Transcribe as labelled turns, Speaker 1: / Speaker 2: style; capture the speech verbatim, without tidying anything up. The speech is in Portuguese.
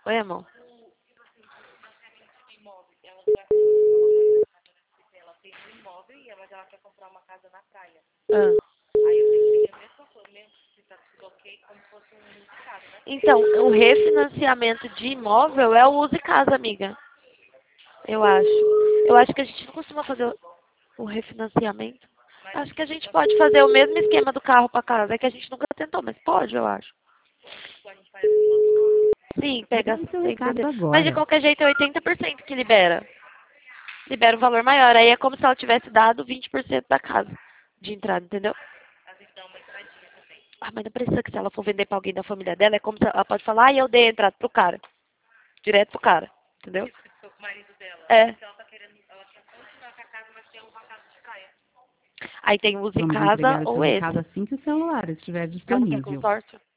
Speaker 1: Oi, amor.
Speaker 2: Ela tem um imóvel e ela já quer comprar uma casa na praia.
Speaker 1: Ah.
Speaker 2: Aí eu pensei a mesma coisa, mesmo se tá tudo ok, como se fosse um use casa, né?
Speaker 1: Então, o refinanciamento de imóvel é o use casa, amiga. Eu acho. Eu acho que a gente não costuma fazer o o refinanciamento.
Speaker 2: Mas
Speaker 1: Acho que a gente pode fazer o mesmo esquema do carro para casa. É que a gente nunca tentou, mas pode, eu acho.
Speaker 2: tipo, a gente faz assim,
Speaker 1: Sim, pega
Speaker 3: Dá o seu
Speaker 1: cem por
Speaker 3: recado
Speaker 1: cento. Mas de
Speaker 3: agora.
Speaker 1: qualquer jeito é oitenta por cento que libera. Libera um valor maior. Aí é como se ela tivesse dado vinte por cento da casa de entrada, entendeu?
Speaker 2: a gente dá uma entradinha também.
Speaker 1: Ah, mas não precisa que se ela for vender para alguém da família dela, é como se ela pode falar, ah, eu dei a entrada pro cara. Direto pro cara. Entendeu?
Speaker 2: Isso que ficou com o marido dela.
Speaker 1: É.
Speaker 2: Então ela tá querendo, ela quer continuar com a casa, mas quer uma casa de praia.
Speaker 1: Aí tem use
Speaker 3: Vamos
Speaker 1: casa
Speaker 3: entregar o seu
Speaker 1: ou
Speaker 3: recado
Speaker 1: esse.
Speaker 3: assim que o celular estiver
Speaker 1: Ela quer
Speaker 3: disponível.
Speaker 1: consórcio.